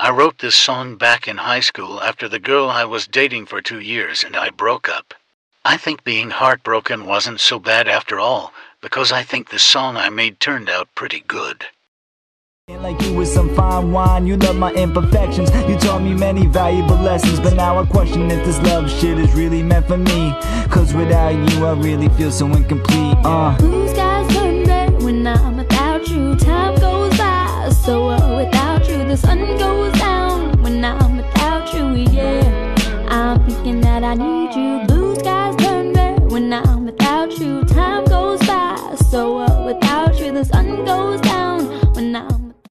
I wrote this song back in high school after the girl I was dating for 2 years and I broke up. I think being heartbroken wasn't so bad after all, because I think the song I made turned out pretty good. Like you was some fine wine, you love my imperfections. You taught me many valuable lessons, but now I question if this love shit is really meant for me. Cause without you I really feel so incomplete. Blue skies turn red when I'm without you. Time goes by, so without you. The sun goes down when I'm without you, yeah. I'm thinking that I need you. Blue